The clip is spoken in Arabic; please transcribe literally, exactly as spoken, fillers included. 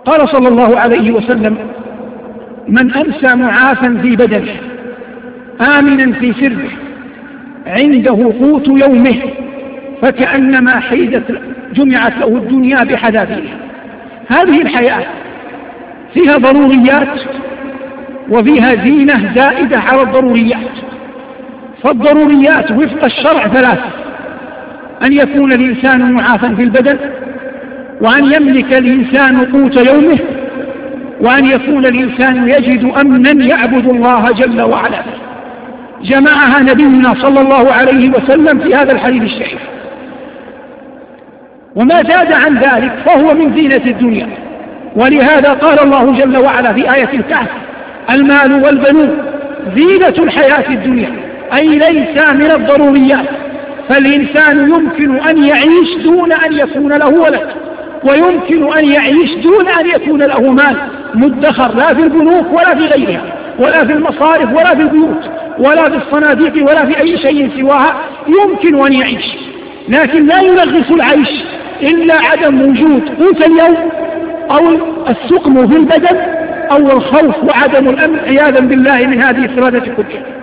قال صلى الله عليه وسلم: من أمسى معافا في بدنه آمنا في سره عنده قوت يومه فكأنما حيدت جمعت له الدنيا بحذافيرها. هذه الحياة فيها ضروريات وفيها زينة زائدة على الضروريات. فالضروريات وفق الشرع ثلاث: أن يكون الإنسان معافا في البدن، وأن يملك الإنسان قوت يومه، وأن يكون الإنسان يجد أمنا يعبد الله جل وعلا. جمعها نبينا صلى الله عليه وسلم في هذا الحديث الشريف. وما زاد عن ذلك فهو من زينة الدنيا. ولهذا قال الله جل وعلا في آية الكهف: المال والبنون زينة الحياة الدنيا، أي ليس من الضروريات. فالإنسان يمكن أن يعيش دون أن يكون له ولد، ويمكن أن يعيش دون أن يكون له مال مدخر، لا في البنوك ولا في غيرها، ولا في المصارف ولا في البيوت ولا في الصناديق ولا في أي شيء سواها. يمكن أن يعيش، لكن لا يلغس العيش إلا عدم وجود قوت اليوم، أو السقم في البدن، أو الخوف وعدم الأمن عياذا بالله من هذه الثلاثة كلها.